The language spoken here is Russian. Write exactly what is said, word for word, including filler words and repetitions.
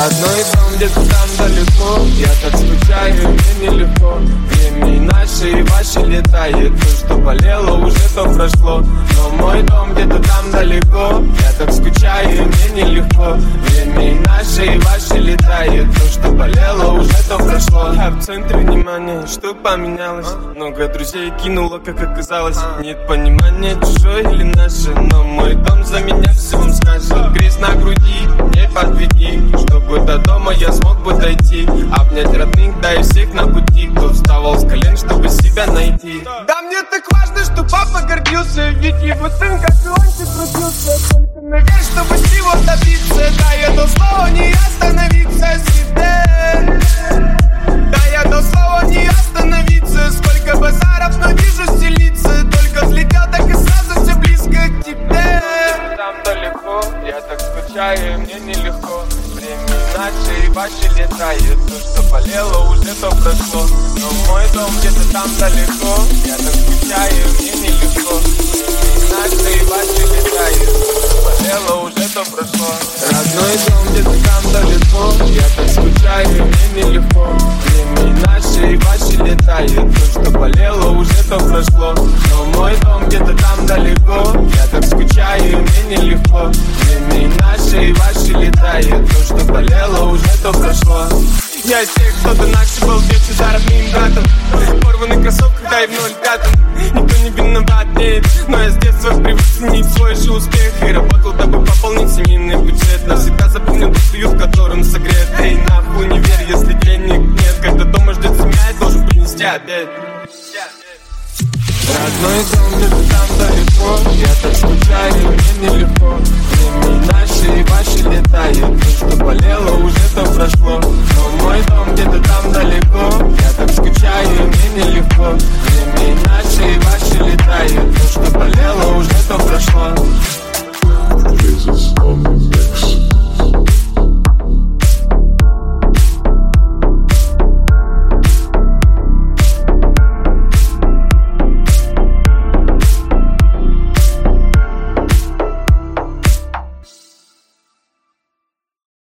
Родной дом где-то там далеко, я так скучаю, мне нелегко. Время и наше, и ваше летает. То, что болело, уже то прошло. Но мой дом где-то там далеко, я так скучаю, мне нелегко. Время и наше, и ваше летает. То, что болело, уже то прошло. Я в центре внимания, что поменялось? Много друзей кинуло, как оказалось. Нет понимания, чужое или наше. Но мой дом за меня все вам скажет. Крест на груди, не подведи, чтобы до дома я смог бы дойти. Обнять родных, да и всех на пути, кто вставал с колен, чтобы себя найти. Да мне так важно, что папа гордился, ведь его сын, как и он, трудился. Только наверх, чтобы всего добиться. Да, я дал слово не остановиться себе. Да, я дал слово не остановиться. Сколько базаров, но вижу стелиться. Только взлетел, так и сразу все близко к тебе. Там далеко, я так скучаю, мне нелегко. Время иначе, и ваше летает. То, что болело, уже то прошло. Но мой дом где-то там далеко, я так скучаю, мне нелегко. Время иначе, и ваше летает. То, что болело, уже то прошло. Родной дом где-то там далеко, я так скучаю, мне нелегко. Время иначе, и ваше летает. То, что болело, уже то прошло. Но мой дом где-то там далеко, я так скучаю, мне нелегко. Время иначе, и ваше летает. То, что болело, уже то прошло. Я из тех, кто до ночи был вечер за родным братом. Порванный кроссовок, когда и в ноль пятом. Никто не виноват, нет, но я с детства привык ценить свой же успех. И работал, дабы пополнить семейный бюджет. Навсегда запомнил тот приют, в котором согрет. Эй, нахуй не верь, если денег нет. Когда дома ждет семья, я должен принести обед. Родной дом где-то там далеко, я так скучаю, мне нелегко. Время наше, и ваше летает. То, что болело, уже то прошло.